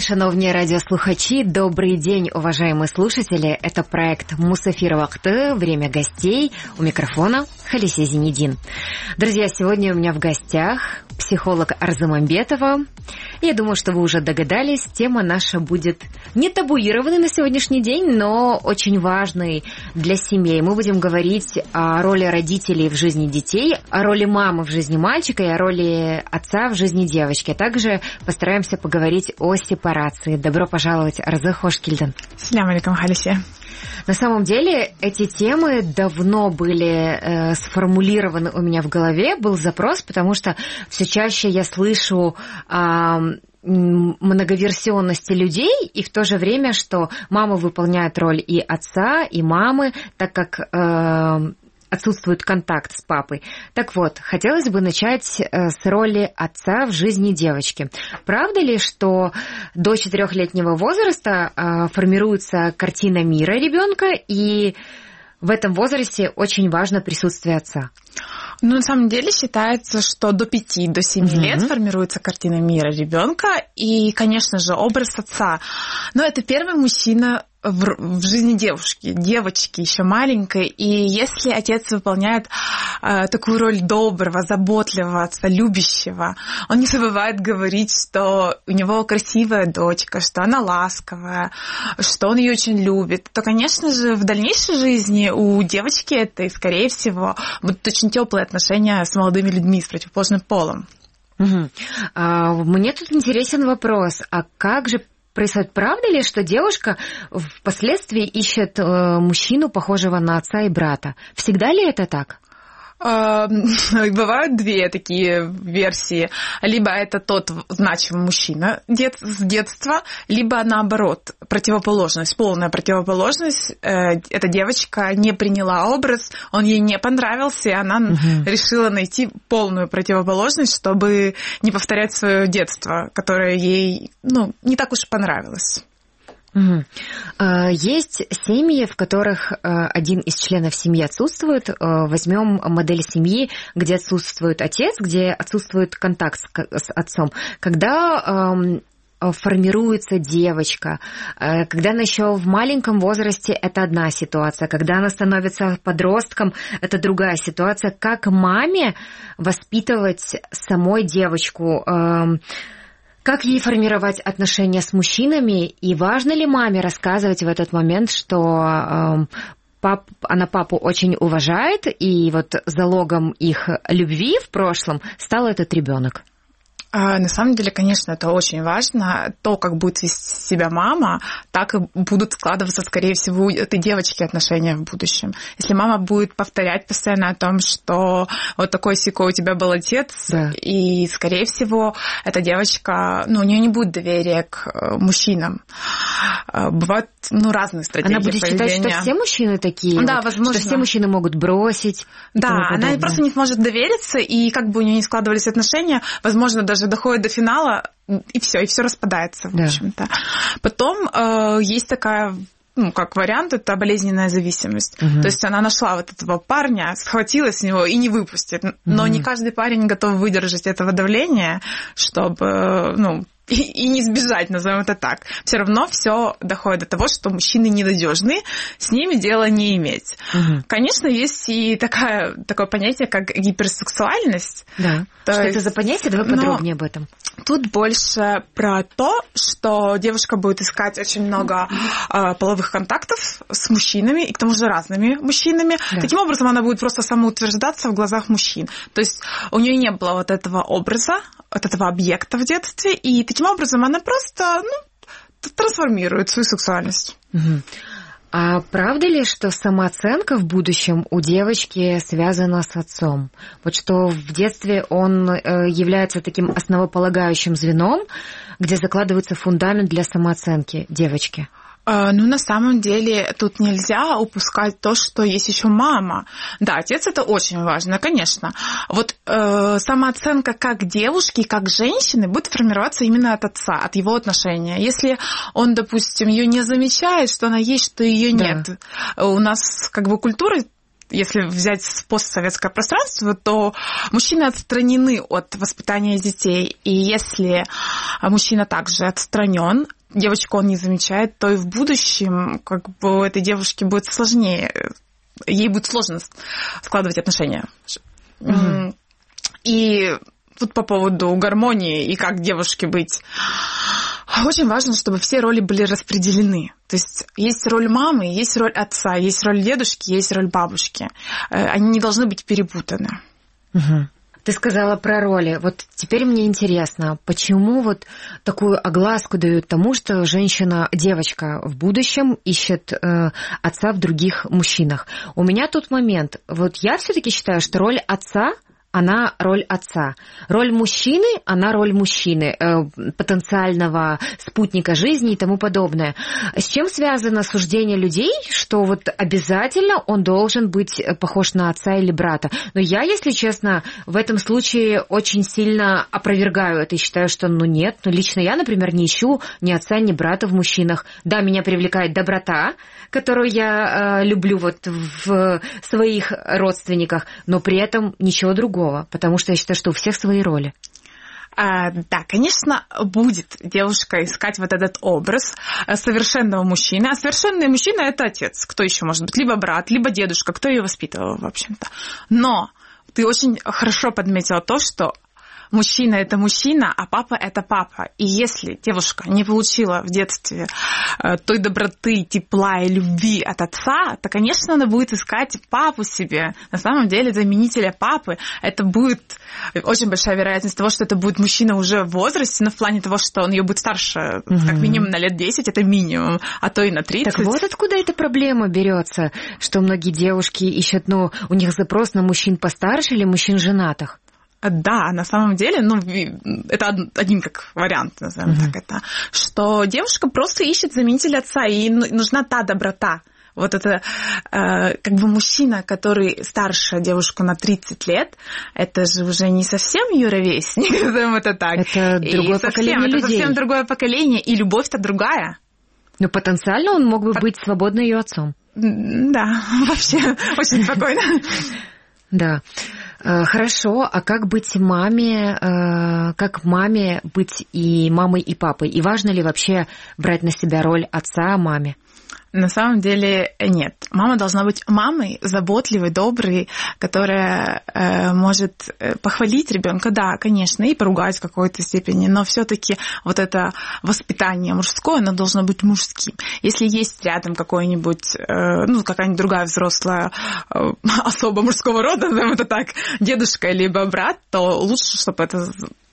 шановні радиослухачи, добрый день, уважаемые слушатели. Это проект «Мусафир Вакты», «Время гостей». У микрофона Халисия Зинедин. Друзья, сегодня у меня в гостях психолог Арзу Мамбетова. Я думаю, что вы уже догадались, тема наша будет не табуированной на сегодняшний день, но очень важной для семей. Мы будем говорить о роли родителей в жизни детей, о роли мамы в жизни мальчика и о роли отца в жизни девочки. А также постараемся поговорить о сепарации. Добро пожаловать, Арзу Хошкильден. Салям алейкум, Халисия. На самом деле эти темы давно были сформулированы у меня в голове, был запрос, потому что все чаще я слышу о многоверсионности людей и в то же время, что мама выполняет роль и отца, и мамы, так как отсутствует контакт с папой. Так вот, хотелось бы начать с роли отца в жизни девочки. Правда ли, что до 4-летнего возраста формируется картина мира ребенка, и в этом возрасте очень важно присутствие отца? Ну, на самом деле считается, что до 5-7 лет формируется картина мира ребенка, и, конечно же, образ отца. Но это первый мужчина в жизни девочки еще маленькой, и если отец выполняет такую роль доброго, заботливого отца, любящего, он не забывает говорить, что у него красивая дочка, что она ласковая, что он ее очень любит, то, конечно же, в дальнейшей жизни у девочки это, и, скорее всего, будут очень теплые отношения с молодыми людьми, с противоположным полом. Мне тут интересен вопрос, а как же происходит? Правда ли, что девушка впоследствии ищет мужчину, похожего на отца и брата? Всегда ли это так? Бывают две такие версии. Либо это тот значимый мужчина с детства, либо наоборот, противоположность, полная противоположность. Эта девочка не приняла образ, он ей не понравился, и она решила найти полную противоположность, чтобы не повторять свое детство, которое ей не так уж понравилось. Есть семьи, в которых один из членов семьи отсутствует. Возьмем модель семьи, где отсутствует отец, где отсутствует контакт с отцом. Когда формируется девочка, когда она еще в маленьком возрасте, это одна ситуация. Когда она становится подростком, это другая ситуация. Как маме воспитывать самой девочку? Как ей формировать отношения с мужчинами? И важно ли маме рассказывать в этот момент, что она папу очень уважает, и вот залогом их любви в прошлом стал этот ребенок? На самом деле, конечно, это очень важно. То, как будет вести себя мама, так и будут складываться, скорее всего, у этой девочки отношения в будущем. Если мама будет повторять постоянно о том, что вот такой-сякой у тебя был отец, да, и, скорее всего, эта девочка, у нее не будет доверия к мужчинам. Бывают, разные стратегии поведения. Она будет считать, что все мужчины такие? Да, возможно. Что все мужчины могут бросить? Да, она просто не сможет довериться, и как бы у нее не складывались отношения, возможно, даже доходит до финала, и все распадается, в общем-то. Потом есть такая, как вариант, это болезненная зависимость. То есть она нашла вот этого парня, схватилась с него и не выпустит. Но не каждый парень готов выдержать этого давления, чтобы, и не сбежать, назовем это так. Все равно все доходит до того, что мужчины ненадежны, с ними дело не иметь. Конечно, есть и такое понятие, как гиперсексуальность. Да. Что это за понятие? Давай подробнее об этом. Тут больше про то, что девушка будет искать очень много половых контактов с мужчинами, и к тому же разными мужчинами. Да. Таким образом, она будет просто самоутверждаться в глазах мужчин. То есть у нее не было вот этого образа, вот этого объекта в детстве, и таким образом она просто трансформирует свою сексуальность. А правда ли, что самооценка в будущем у девочки связана с отцом? Вот что в детстве он является таким основополагающим звеном, где закладывается фундамент для самооценки девочки? На самом деле тут нельзя упускать то, что есть еще мама. Да, отец это очень важно, конечно. Вот самооценка как девушки, как женщины будет формироваться именно от отца, от его отношения. Если он, допустим, ее не замечает, что она есть, что ее нет. У нас культура если взять постсоветское пространство, то мужчины отстранены от воспитания детей. И если мужчина также отстранен, девочку он не замечает, то и в будущем как бы у этой девушки будет сложнее, ей будет сложно складывать отношения. И тут по поводу гармонии и как девушке быть. Очень важно, чтобы все роли были распределены. То есть роль мамы, есть роль отца, есть роль дедушки, есть роль бабушки. Они не должны быть перепутаны. Ты сказала про роли. Вот теперь мне интересно, почему вот такую огласку дают тому, что девочка в будущем ищет отца в других мужчинах. У меня тут момент. Вот я все-таки считаю, что роль отца, она роль отца. Роль мужчины, она роль мужчины, потенциального спутника жизни и тому подобное. С чем связано суждение людей, что вот обязательно он должен быть похож на отца или брата? Но я, если честно, в этом случае очень сильно опровергаю это и считаю, что нет. Лично я, например, не ищу ни отца, ни брата в мужчинах. Да, меня привлекает доброта, которую я люблю вот в своих родственниках, но при этом ничего другого. Потому что я считаю, что у всех свои роли. Да, конечно, будет девушка искать вот этот образ совершенного мужчины. А совершенный мужчина – это отец. Кто еще может быть? Либо брат, либо дедушка. Кто ее воспитывал, в общем-то. Но ты очень хорошо подметила то, что мужчина – это мужчина, а папа – это папа. И если девушка не получила в детстве той доброты, тепла и любви от отца, то, конечно, она будет искать папу себе. На самом деле, заменителя папы. Это будет очень большая вероятность того, что это будет мужчина уже в возрасте, но в плане того, что он ее будет старше, как минимум на лет 10, это минимум, а то и на 30. Так вот откуда эта проблема берется, что многие девушки ищут, у них запрос на мужчин постарше или мужчин женатых? Да, на самом деле, это один как вариант, назовем так это, что девушка просто ищет заменителя отца, и нужна та доброта. Вот это как бы мужчина, который старше девушку на 30 лет, это же уже не совсем ее ровесник, назовем это так. Это другое поколение людей. Это совсем другое поколение, и любовь-то другая. Но потенциально он мог бы быть свободно ее отцом. Да, вообще очень спокойно. Да. Хорошо, а как быть маме, как маме быть и мамой, и папой? И важно ли вообще брать на себя роль отца маме? На самом деле нет. Мама должна быть мамой, заботливой, доброй, которая может похвалить ребенка, да, конечно, и поругать в какой-то степени, но все-таки вот это воспитание мужское, оно должно быть мужским. Если есть рядом какой-нибудь, какая-нибудь другая взрослая особа мужского рода, назовем это так, дедушка либо брат, то лучше, чтобы это,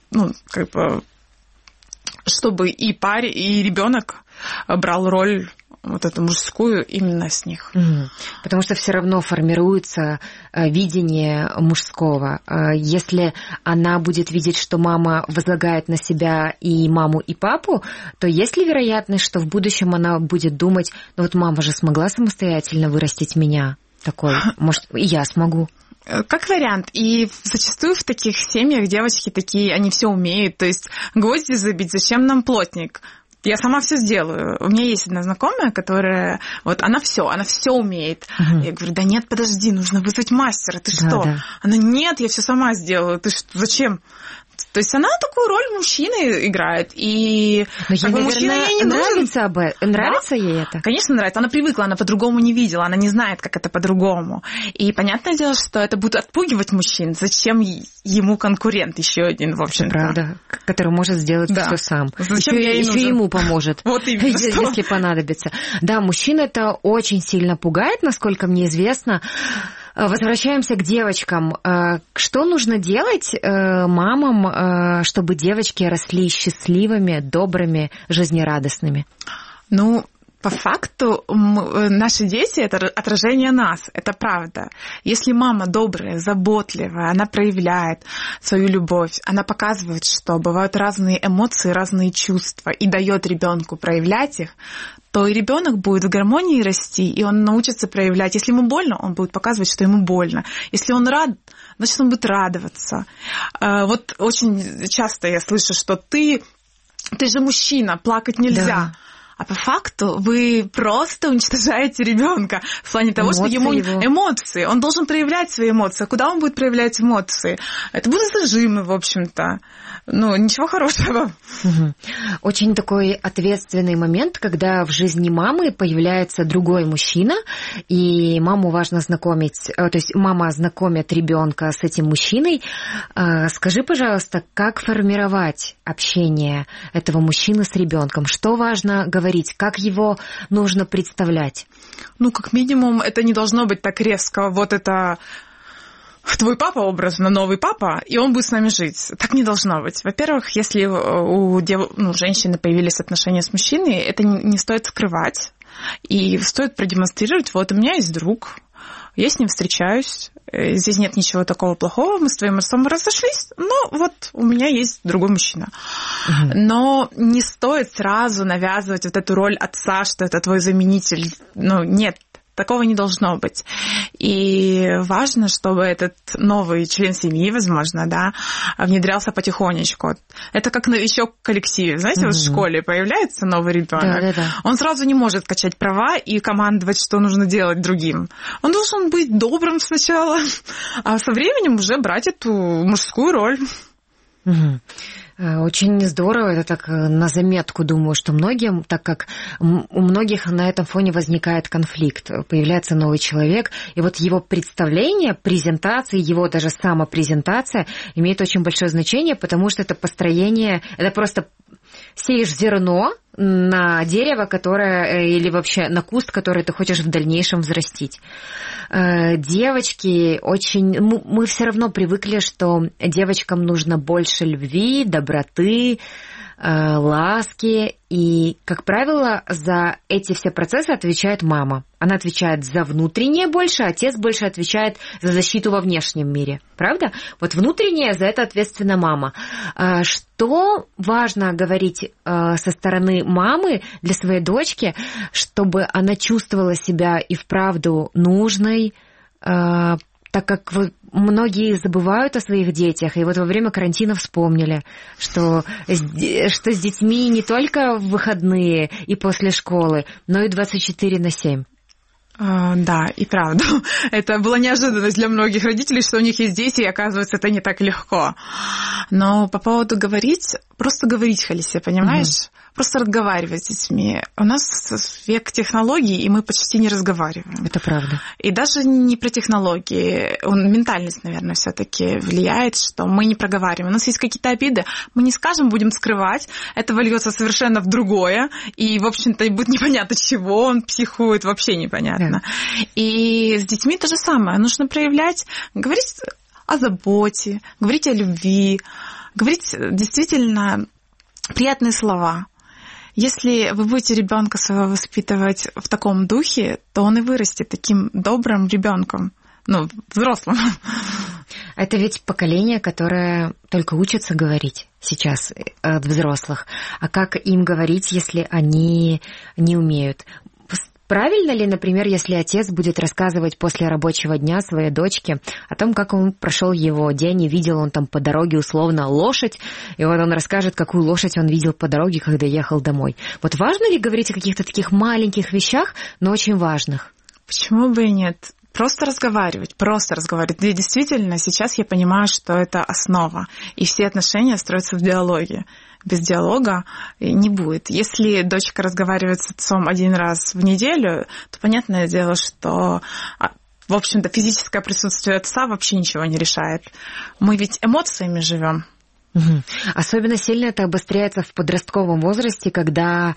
чтобы и парень, и ребенок брал роль вот эту мужскую именно с них. Потому что все равно формируется видение мужского. Если она будет видеть, что мама возлагает на себя и маму, и папу, то есть ли вероятность, что в будущем она будет думать, мама же смогла самостоятельно вырастить меня такой, может, и я смогу? Как вариант. И зачастую в таких семьях девочки такие, они все умеют. То есть гвозди забить, зачем нам плотник? Я сама все сделаю. У меня есть одна знакомая, которая она все умеет. Я говорю, да нет, подожди, нужно вызвать мастера. Ты что? Да. Она, нет, я все сама сделаю. Ты что? Зачем? То есть она такую роль мужчины играет. И ей, мужчина ей не нравится нравится ей это? Конечно, нравится. Она привыкла, она по-другому не видела, она не знает, как это по-другому. И понятное дело, что это будет отпугивать мужчин. Зачем ему конкурент еще один, в общем-то? Правда, который может сделать все сам. Зачем еще ему поможет, вот именно, если понадобится. Да, мужчин это очень сильно пугает, насколько мне известно. Возвращаемся к девочкам. Что нужно делать мамам, чтобы девочки росли счастливыми, добрыми, жизнерадостными? По факту, наши дети – это отражение нас, это правда. Если мама добрая, заботливая, она проявляет свою любовь, она показывает, что бывают разные эмоции, разные чувства, и дает ребенку проявлять их, то и ребенок будет в гармонии расти, и он научится проявлять. Если ему больно, он будет показывать, что ему больно. Если он рад, значит, он будет радоваться. Вот очень часто я слышу, что ты же мужчина, плакать нельзя. Да. А по факту вы просто уничтожаете ребенка в плане того, что ему эмоции. Он должен проявлять свои эмоции. Куда он будет проявлять эмоции? Это будут зажимы, в общем-то. Ничего хорошего. Очень такой ответственный момент, когда в жизни мамы появляется другой мужчина, и маму важно знакомить, то есть мама знакомит ребенка с этим мужчиной. Скажи, пожалуйста, как формировать общение этого мужчины с ребенком? Что важно говорить? Как его нужно представлять? Как минимум, это не должно быть так резко. Вот это твой папа, образно, новый папа, и он будет с нами жить. Так не должно быть. Во-первых, если у женщины появились отношения с мужчиной, это не стоит скрывать. И стоит продемонстрировать, вот у меня есть друг, я с ним встречаюсь, здесь нет ничего такого плохого, мы с твоим отцом разошлись, но вот у меня есть другой мужчина. Но не стоит сразу навязывать вот эту роль отца, что это твой заменитель. Нет. Такого не должно быть. И важно, чтобы этот новый член семьи, возможно, внедрялся потихонечку. Это как новичок в коллективе. Знаете, вот в школе появляется новый ребенок. Он сразу не может качать права и командовать, что нужно делать другим. Он должен быть добрым сначала, а со временем уже брать эту мужскую роль. Очень здорово, это так на заметку, думаю, что многим, так как у многих на этом фоне возникает конфликт, появляется новый человек, и вот его представление, презентация, его даже самопрезентация имеет очень большое значение, потому что это построение, это просто сеешь зерно на дерево, которое, или вообще на куст, который ты хочешь в дальнейшем взрастить. Девочки очень... Мы все равно привыкли, что девочкам нужно больше любви, доброты, ласки. И, как правило, за эти все процессы отвечает мама. Она отвечает за внутреннее больше, а отец больше отвечает за защиту во внешнем мире. Правда? Вот внутреннее, за это ответственна мама. Что важно говорить со стороны мамы для своей дочки, чтобы она чувствовала себя и вправду нужной, так как многие забывают о своих детях, и вот во время карантина вспомнили, что с детьми не только в выходные и после школы, но и 24/7. Да, и правда. Это была неожиданность для многих родителей, что у них есть дети, и оказывается, это не так легко. Но по поводу говорить, просто говорить, Халисе, понимаешь? Просто разговаривать с детьми. У нас век технологий, и мы почти не разговариваем. Это правда. И даже не про технологии. Ментальность, наверное, все-таки влияет, что мы не проговариваем. У нас есть какие-то обиды, мы не скажем, будем скрывать. Это вольется совершенно в другое. И, в общем-то, будет непонятно, чего он психует, вообще непонятно. Да. И с детьми то же самое. Нужно проявлять, говорить о заботе, говорить о любви, говорить действительно приятные слова. Если вы будете ребенка своего воспитывать в таком духе, то он и вырастет таким добрым ребенком, взрослым. Это ведь поколение, которое только учится говорить сейчас от взрослых. А как им говорить, если они не умеют? Правильно ли, например, если отец будет рассказывать после рабочего дня своей дочке о том, как он прошел его день, и видел он там по дороге условно лошадь, и вот он расскажет, какую лошадь он видел по дороге, когда ехал домой. Вот важно ли говорить о каких-то таких маленьких вещах, но очень важных? Почему бы и нет? Просто разговаривать. И действительно, сейчас я понимаю, что это основа, и все отношения строятся в диалоге. Без диалога не будет. Если дочка разговаривает с отцом один раз в неделю, то понятное дело, что, в общем-то, физическое присутствие отца вообще ничего не решает. Мы ведь эмоциями живем. Особенно сильно это обостряется в подростковом возрасте, когда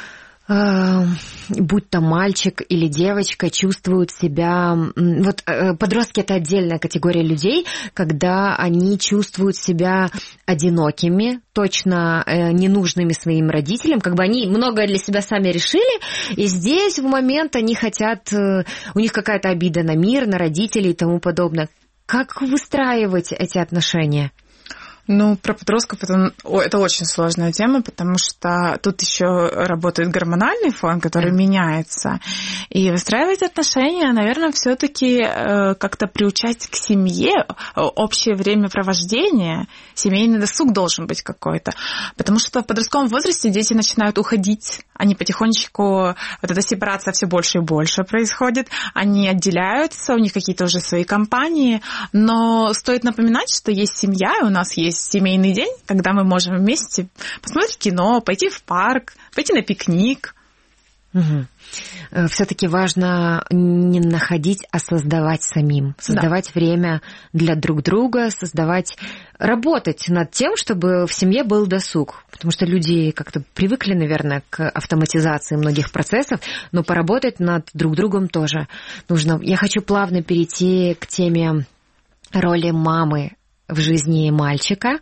будь то мальчик или девочка, чувствуют себя... Вот подростки — это отдельная категория людей, когда они чувствуют себя одинокими, точно ненужными своим родителям, как бы они многое для себя сами решили, и здесь в момент они хотят... У них какая-то обида на мир, на родителей и тому подобное. Как выстраивать эти отношения? Ну, про подростков это очень сложная тема, потому что тут еще работает гормональный фон, который меняется. И выстраивать отношения, наверное, все-таки как-то приучать к семье, общее времяпровождение, семейный досуг должен быть какой-то. Потому что в подростковом возрасте дети начинают уходить, они потихонечку, вот эта сепарация все больше и больше происходит, они отделяются, у них какие-то уже свои компании, но стоит напоминать, что есть семья, и у нас есть семейный день, когда мы можем вместе посмотреть кино, пойти в парк, пойти на пикник. Угу. Все-таки важно не находить, а создавать самим. Создавать время для друг друга, работать над тем, чтобы в семье был досуг. Потому что люди как-то привыкли, наверное, к автоматизации многих процессов, но поработать над друг другом тоже нужно. Я хочу плавно перейти к теме роли мамы в жизни мальчика.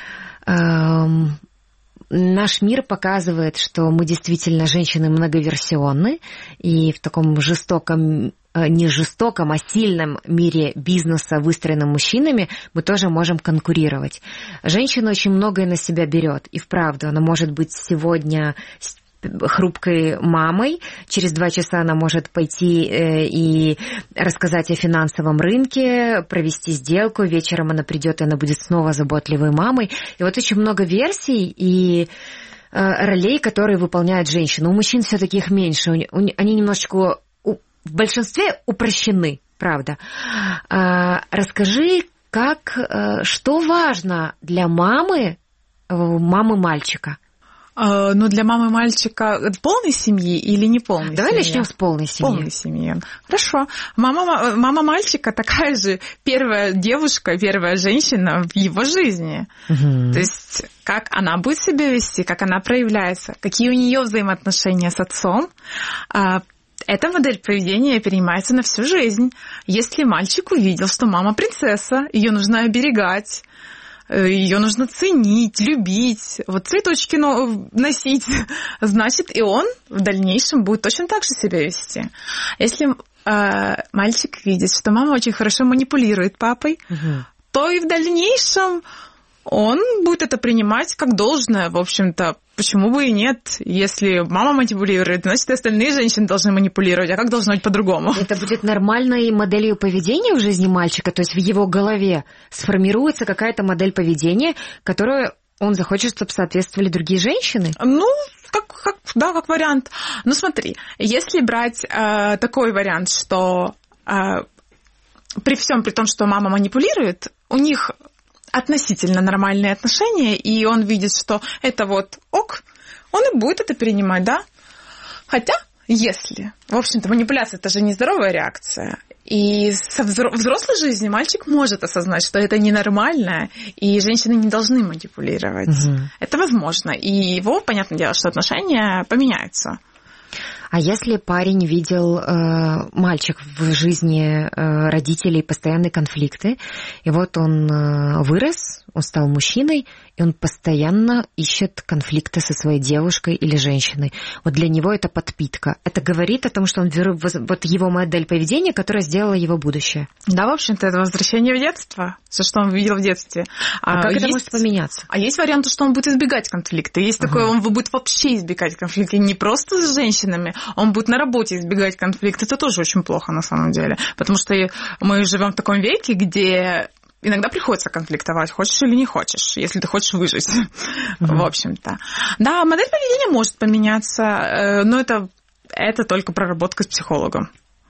Наш мир показывает, что мы действительно женщины многоверсионны, и в таком не жестоком, а сильном мире бизнеса, выстроенном мужчинами, мы тоже можем конкурировать. Женщина очень многое на себя берет, и вправду она может быть сегодня хрупкой мамой, через 2 часа она может пойти и рассказать о финансовом рынке, провести сделку, вечером она придет, и она будет снова заботливой мамой. И вот очень много версий и ролей, которые выполняют женщины. У мужчин все-таки их меньше, они немножечко в большинстве упрощены, правда. Расскажи, что важно для мамы мальчика? Ну, для мамы мальчика полной семьи или не полной семьи? Давай начнем с полной семьи. Полной семьи. Хорошо. Мама мальчика такая же первая девушка, первая женщина в его жизни. Угу. То есть, как она будет себя вести, как она проявляется, какие у нее взаимоотношения с отцом. Эта модель поведения перенимается на всю жизнь. Если мальчик увидел, что мама принцесса, ее нужно оберегать, ее нужно ценить, любить, вот цветочки носить, значит, и он в дальнейшем будет точно так же себя вести. Если мальчик видит, что мама очень хорошо манипулирует папой, то и в дальнейшем он будет это принимать как должное, в общем-то. Почему бы и нет? Если мама манипулирует, значит, и остальные женщины должны манипулировать. А как должно быть по-другому? Это будет нормальной моделью поведения в жизни мальчика? То есть в его голове сформируется какая-то модель поведения, которую он захочет, чтобы соответствовали другие женщины? Ну, как вариант. Ну, смотри, если брать такой вариант, что при том, что мама манипулирует, у них относительно нормальные отношения, и он видит, что это вот ок, он и будет это принимать, да? Хотя, если, в общем-то, манипуляция – это же нездоровая реакция, и в взрослой жизни мальчик может осознать, что это ненормально, и женщины не должны манипулировать. Угу. Это возможно, и его, понятное дело, что отношения поменяются. А если парень видел, мальчик в жизни родителей постоянные конфликты, и вот он вырос, он стал мужчиной, и он постоянно ищет конфликты со своей девушкой или женщиной. Вот для него это подпитка. Это говорит о том, что вот его модель поведения, которая сделала его будущее. Да, в общем-то, это возвращение в детство, все, что он видел в детстве. А как это может поменяться? А есть вариант, что он будет избегать конфликта. Есть такое, он будет вообще избегать конфликта. Не просто с женщинами, он будет на работе избегать конфликта. Это тоже очень плохо на самом деле. Потому что мы живем в таком веке, где иногда приходится конфликтовать, хочешь или не хочешь, если ты хочешь выжить, в общем-то. Да, модель поведения может поменяться, но это только проработка с психологом.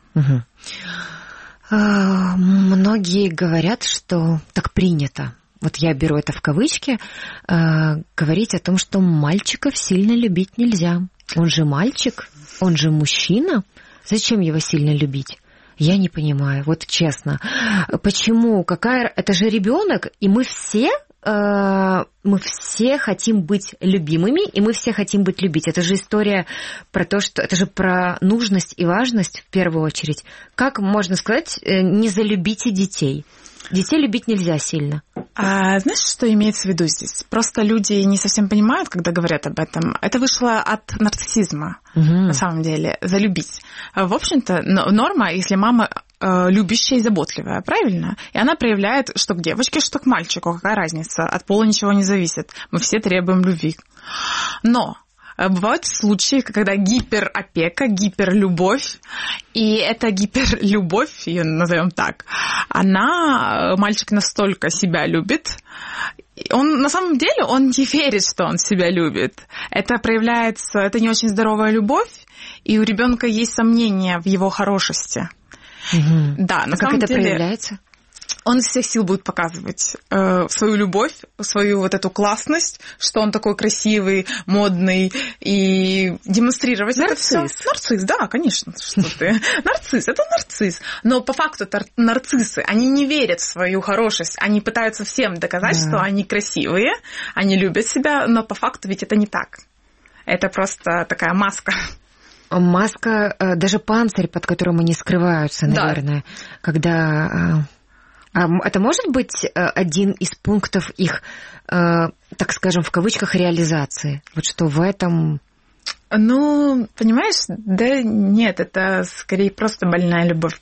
Многие говорят, что так принято. Вот я беру это в кавычки, говорить о том, что мальчиков сильно любить нельзя. Он же мальчик, он же мужчина. Зачем его сильно любить? Я не понимаю, вот честно. Почему? Это же ребенок, и мы все хотим быть любимыми, и мы все хотим быть любить. Это же история про то, что это же про нужность и важность в первую очередь. Как можно сказать, не залюбите детей? Детей любить нельзя сильно. Знаешь, что имеется в виду здесь? Просто люди не совсем понимают, когда говорят об этом. Это вышло от нарциссизма, на самом деле, залюбить. В общем-то, норма, если мама любящая и заботливая, правильно? И она проявляет, что к девочке, что к мальчику. Какая разница? От пола ничего не зависит. Мы все требуем любви. Но бывают случаи, когда гиперопека, гиперлюбовь, и эта гиперлюбовь, ее назовем так, мальчик настолько себя любит, он на самом деле он не верит, что он себя любит. Это проявляется, это не очень здоровая любовь, и у ребенка есть сомнения в его хорошести. Да, на самом деле. Как это деле, проявляется? Он из всех сил будет показывать свою любовь, свою вот эту классность, что он такой красивый, модный, и демонстрировать нарцисс. Это все. Нарцисс, да, конечно, что ты. Нарцисс, это нарцисс. Но по факту нарциссы, они не верят в свою хорошесть, они пытаются всем доказать, что они красивые, они любят себя, но по факту ведь это не так. Это просто такая маска. Маска, даже панцирь, под которым они скрываются, наверное, да. Когда... Это может быть один из пунктов их, так скажем, в кавычках, реализации? Вот что в этом... Ну, понимаешь, да нет, это скорее просто больная любовь.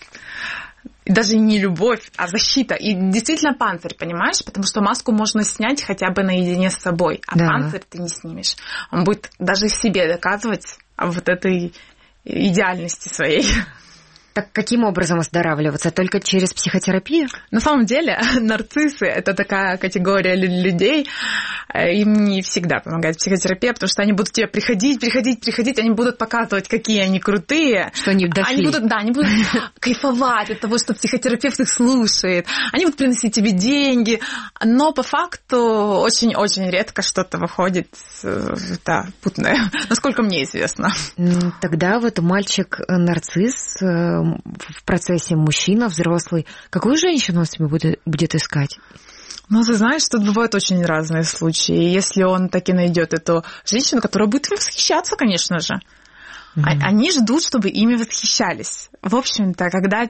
Даже не любовь, а защита. И действительно панцирь, понимаешь? Потому что маску можно снять хотя бы наедине с собой, а панцирь ты не снимешь. Он будет даже себе доказывать о вот этой идеальности своей. Так каким образом оздоравливаться? Только через психотерапию? На самом деле, нарциссы – это такая категория людей, им не всегда помогает психотерапия, потому что они будут тебе приходить, они будут показывать, какие они крутые. Что они дошли. Они будут кайфовать от того, что психотерапевт их слушает. Они будут приносить тебе деньги, но по факту очень-очень редко что-то выходит путное, насколько мне известно. Тогда вот мальчик-нарцисс в процессе мужчина, взрослый, какую женщину он себе будет искать? Ну, ты знаешь, тут бывают очень разные случаи. Если он таки найдет эту женщину, которая будет им восхищаться, конечно же. Они ждут, чтобы ими восхищались. В общем-то, когда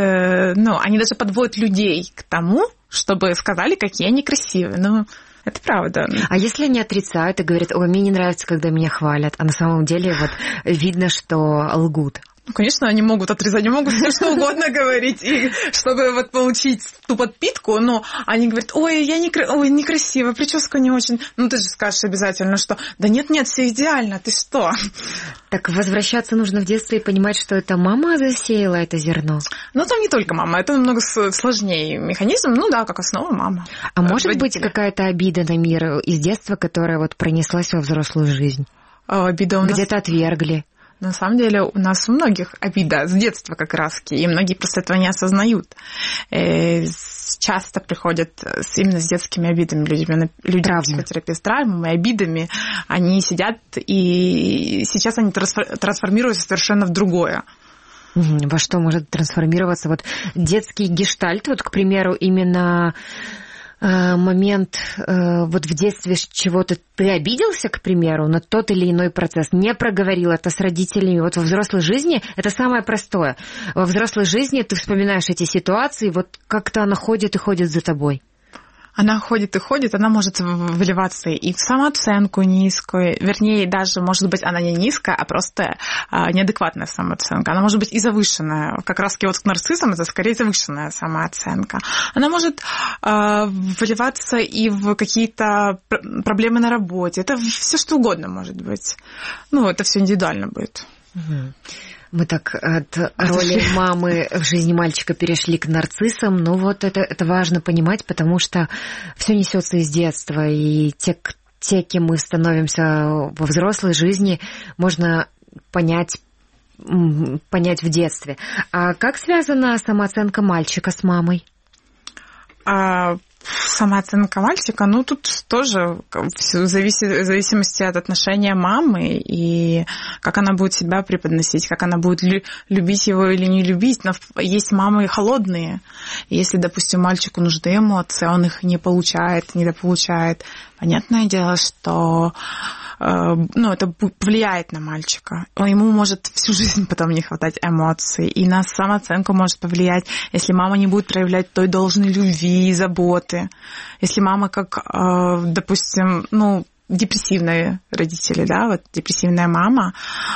они даже подводят людей к тому, чтобы сказали, какие они красивые. Ну, это правда. А если они отрицают и говорят, ой, мне не нравится, когда меня хвалят, а на самом деле вот видно, что лгут? Ну, конечно, они могут отрезать, они могут все что угодно говорить, и чтобы вот получить ту подпитку, но они говорят, ой, некрасиво, прическа не очень. Ну, ты же скажешь обязательно, что да нет, все идеально, ты что? Так возвращаться нужно в детство и понимать, что это мама засеяла это зерно? Ну, там не только мама, это намного сложнее механизм, ну да, как основа мама. А может быть какая-то обида на мир из детства, которая вот пронеслась во взрослую жизнь? Обида у нас... Где-то отвергли? На самом деле у нас у многих обида с детства как раз, и многие просто этого не осознают. Часто приходят именно с детскими обидами люди психотерапевты с травмами, обидами. Они сидят, и сейчас они трансформируются совершенно в другое. Во что может трансформироваться? Вот детский гештальт, вот, к примеру, именно... момент вот в детстве чего-то ты обиделся, к примеру, на тот или иной процесс, не проговорил это с родителями. Вот во взрослой жизни это самое простое. Во взрослой жизни ты вспоминаешь эти ситуации, вот как-то она ходит и ходит за тобой. Она ходит и ходит, она может выливаться и в самооценку низкую, вернее, даже, может быть, она не низкая, а просто неадекватная самооценка. Она может быть и завышенная. Как раз-таки вот к нарциссам это скорее завышенная самооценка. Она может выливаться и в какие-то проблемы на работе. Это все что угодно может быть. Ну, это все индивидуально будет. Мы так от роли мамы в жизни мальчика перешли к нарциссам, но вот это важно понимать, потому что все несется из детства, и те, кем мы становимся во взрослой жизни, можно понять в детстве. А как связана самооценка мальчика с мамой? Самооценка мальчика, ну, тут тоже в зависимости от отношения мамы и как она будет себя преподносить, как она будет любить его или не любить. Но есть мамы холодные. Если, допустим, мальчику нужны эмоции, он их не получает, недополучает. Понятное дело, что это повлияет на мальчика. Ему может всю жизнь потом не хватать эмоций, и на самооценку может повлиять, если мама не будет проявлять той должной любви и заботы. Если мама, как, допустим, депрессивные родители, да, вот депрессивная мама,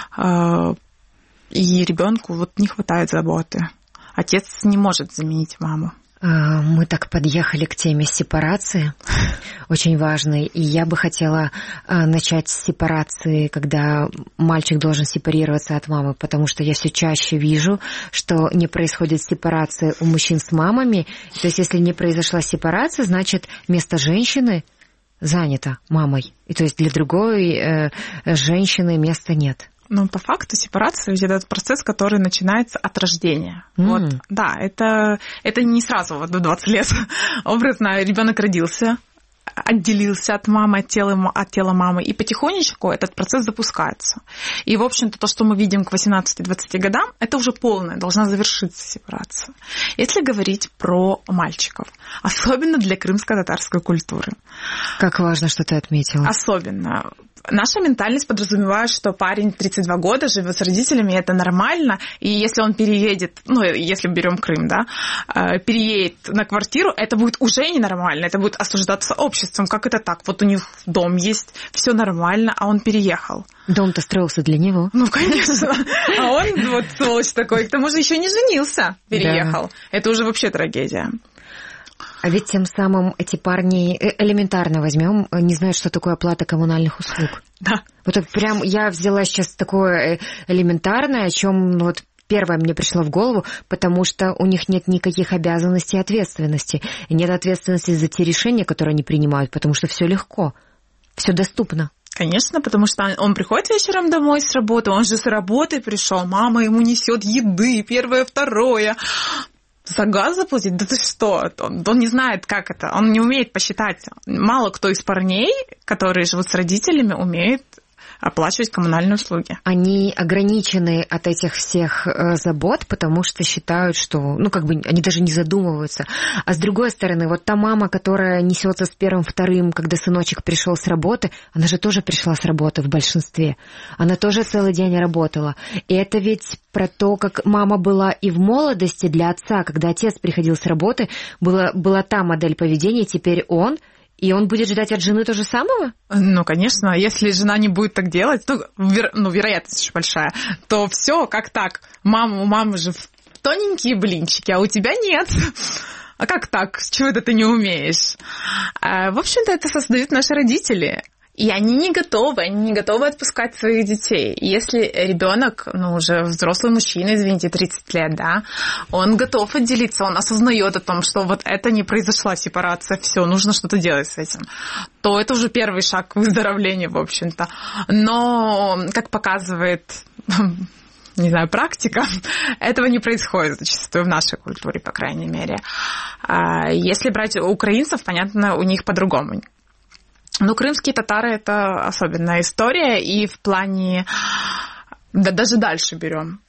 и ребенку вот не хватает заботы. Отец не может заменить маму. Мы так подъехали к теме сепарации, очень важной, и я бы хотела начать с сепарации, когда мальчик должен сепарироваться от мамы, потому что я все чаще вижу, что не происходит сепарация у мужчин с мамами, то есть если не произошла сепарация, значит место женщины занято мамой, и то есть для другой женщины места нет. Но по факту сепарация ведь это процесс, который начинается от рождения. Вот, да, это не сразу, вот до 20 лет. Образно ребенок родился, отделился от мамы, от тела мамы, и потихонечку этот процесс запускается. И, в общем-то, то, что мы видим к 18-20 годам, это уже полная, должна завершиться сепарация. Если говорить про мальчиков, особенно для крымско-татарской культуры. Как важно, что ты отметила. Особенно. Наша ментальность подразумевает, что парень 32 года живет с родителями, это нормально, и если он переедет, если берем Крым, да, переедет на квартиру, это будет уже ненормально, это будет осуждаться обществом. Как это так? Вот у них дом есть, все нормально, а он переехал. Дом-то строился для него. Конечно. А он вот сволочь такой, к тому же еще не женился, переехал. Да. Это уже вообще трагедия. А ведь тем самым эти парни, элементарно возьмем, не знают, что такое оплата коммунальных услуг. Да. Вот прям я взяла сейчас такое элементарное, о чем первое мне пришло в голову, потому что у них нет никаких обязанностей и ответственности. И нет ответственности за те решения, которые они принимают, потому что все легко, все доступно. Конечно, потому что он приходит вечером домой с работы, он же с работы пришел, мама ему несет еды, первое, второе. За газ заплатить? Да ты что? Он не знает, как это. Он не умеет посчитать. Мало кто из парней, которые живут с родителями, умеет оплачивать коммунальные услуги. Они ограничены от этих всех забот, потому что считают, что, они даже не задумываются. А с другой стороны, вот та мама, которая несется с первым, вторым, когда сыночек пришел с работы, она же тоже пришла с работы в большинстве. Она тоже целый день работала. И это ведь про то, как мама была и в молодости для отца, когда отец приходил с работы, была та модель поведения, теперь он. И он будет ждать от жены то же самого? Конечно, если жена не будет так делать, вероятность очень большая, то все, как так? У мамы же тоненькие блинчики, а у тебя нет. А как так? Чего это ты не умеешь? В общем-то, это создают наши родители. И они не готовы отпускать своих детей. Если ребенок, уже взрослый мужчина, 30 лет, да, он готов отделиться, он осознает о том, что вот это не произошла сепарация, все, нужно что-то делать с этим, то это уже первый шаг к выздоровлению, в общем-то. Но, как показывает, практика, этого не происходит зачастую в нашей культуре, по крайней мере. Если брать украинцев, понятно, у них по-другому. Но крымские татары – это особенная история, и в плане, даже дальше берем,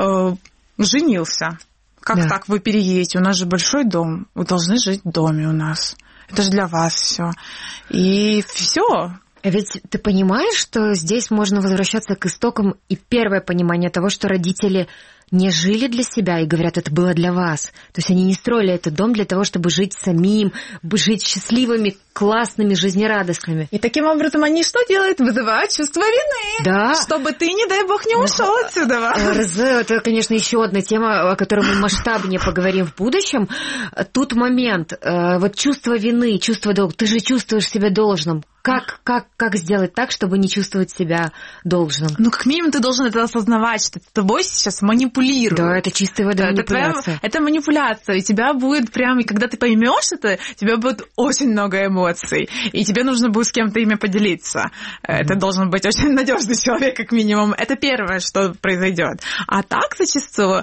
женился. Как так вы переедете? У нас же большой дом, вы должны жить в доме у нас. Это же для вас все. И все. Ведь ты понимаешь, что здесь можно возвращаться к истокам, и первое понимание того, что родители не жили для себя и говорят, это было для вас. То есть они не строили этот дом для того, чтобы жить самим, жить счастливыми, классными, жизнерадостными. И таким образом они что делают? Вызывают чувство вины. Да. Чтобы ты, не дай бог, не ушел отсюда. Это, конечно, еще одна тема, о которой мы масштабнее поговорим в будущем. Тут момент, чувство вины, чувство долга. Ты же чувствуешь себя должным. Как сделать так, чтобы не чувствовать себя должным? Как минимум ты должен это осознавать, что тобой сейчас манипулируют. Да, это чистая вода манипуляция. Это манипуляция, и тебя будет и когда ты поймешь это, у тебя будет очень много эмоций, и тебе нужно будет с кем-то ими поделиться. Это должен быть очень надежный человек, как минимум. Это первое, что произойдет. А так зачастую,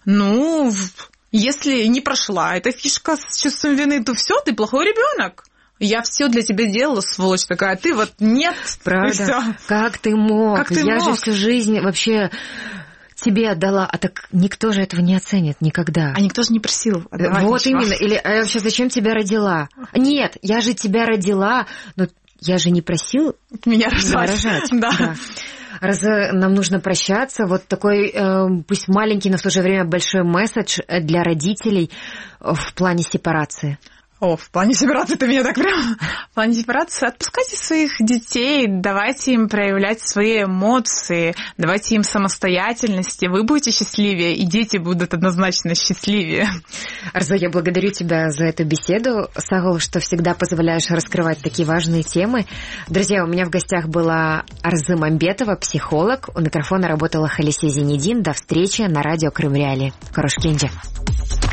если не прошла эта фишка с чувством вины, то все, ты плохой ребенок. Я все для тебя делала, сволочь такая, а ты нет. Правда? Как ты мог? Я же всю жизнь вообще тебе отдала, а так никто же этого не оценит никогда. А никто же не просил отдавать. Вот ничего. Именно. Или а я вообще зачем тебя родила? Нет, я же тебя родила, но я же не просил меня рожать. Да. Раз нам нужно прощаться, вот такой, пусть маленький, но в то же время большой месседж для родителей в плане сепарации. В плане сепарации ты меня так прям... В плане сепарации отпускайте своих детей, давайте им проявлять свои эмоции, давайте им самостоятельность, и вы будете счастливее, и дети будут однозначно счастливее. Арзу, я благодарю тебя за эту беседу. Сагул, что всегда позволяешь раскрывать такие важные темы. Друзья, у меня в гостях была Арзы Мамбетова, психолог. У микрофона работала Халисе Зенедин. До встречи на радио Крым Реалии. Хорош кенджи.